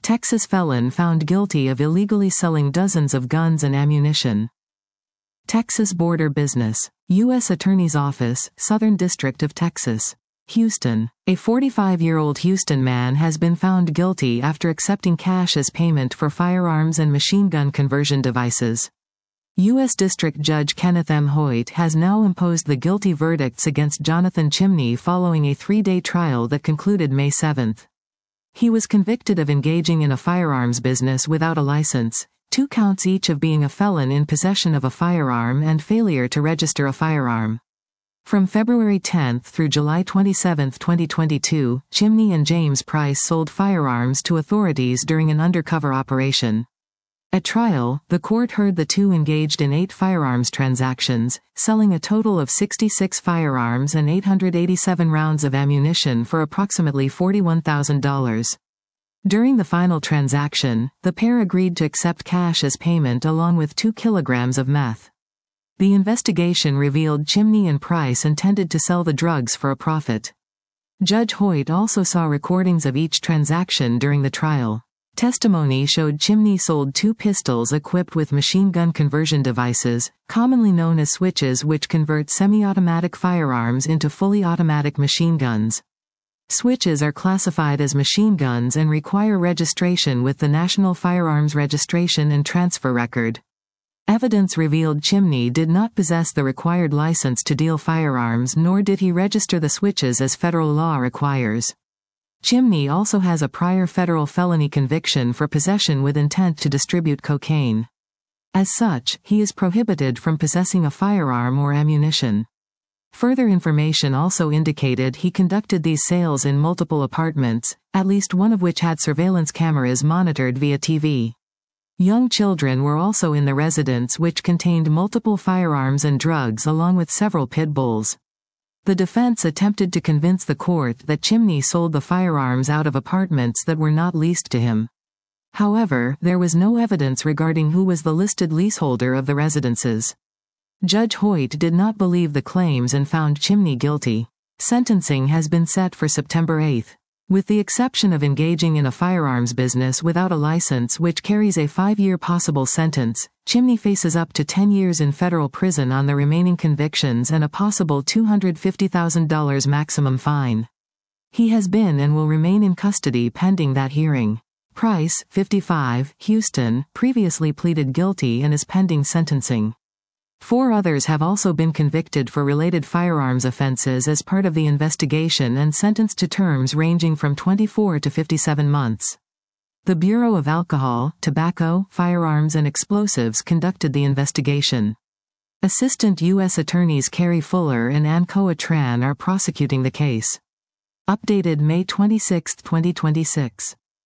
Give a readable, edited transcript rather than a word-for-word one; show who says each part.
Speaker 1: Texas felon found guilty of illegally selling dozens of guns and ammunition. Texas border business. U.S. Attorney's Office, Southern District of Texas. Houston. A 45-year-old Houston man has been found guilty after accepting cash as payment for firearms and machine gun conversion devices. U.S. District Judge Kenneth M. Hoyt has now imposed the guilty verdicts against Jonathan Chimney following a 3-day trial that concluded May 7. He was convicted of engaging in a firearms business without a license, 2 counts each of being a felon in possession of a firearm and failure to register a firearm. From February 10 through July 27, 2022, Chimney and James Price sold firearms to authorities during an undercover operation. At trial, the court heard the two engaged in 8 firearms transactions, selling a total of 66 firearms and 887 rounds of ammunition for approximately $41,000. During the final transaction, the pair agreed to accept cash as payment along with 2 kilograms of meth. The investigation revealed Chimney and Price intended to sell the drugs for a profit. Judge Hoyt also saw recordings of each transaction during the trial. Testimony showed Chimney sold 2 pistols equipped with machine gun conversion devices, commonly known as switches, which convert semi-automatic firearms into fully automatic machine guns. Switches are classified as machine guns and require registration with the National Firearms Registration and Transfer Record. Evidence revealed Chimney did not possess the required license to deal firearms, nor did he register the switches as federal law requires. Chimney also has a prior federal felony conviction for possession with intent to distribute cocaine. As such, he is prohibited from possessing a firearm or ammunition. Further information also indicated he conducted these sales in multiple apartments, at least one of which had surveillance cameras monitored via TV. Young children were also in the residence, which contained multiple firearms and drugs along with several pit bulls. The defense attempted to convince the court that Chimney sold the firearms out of apartments that were not leased to him. However, there was no evidence regarding who was the listed leaseholder of the residences. Judge Hoyt did not believe the claims and found Chimney guilty. Sentencing has been set for September 8. With the exception of engaging in a firearms business without a license, which carries a 5-year possible sentence, Chimney faces up to 10 years in federal prison on the remaining convictions and a possible $250,000 maximum fine. He has been and will remain in custody pending that hearing. Price, 55, Houston, previously pleaded guilty and is pending sentencing. 4 others have also been convicted for related firearms offenses as part of the investigation and sentenced to terms ranging from 24 to 57 months. The Bureau of Alcohol, Tobacco, Firearms and Explosives conducted the investigation. Assistant U.S. Attorneys Carrie Fuller and Ankoa Tran are prosecuting the case. Updated May 26, 2026.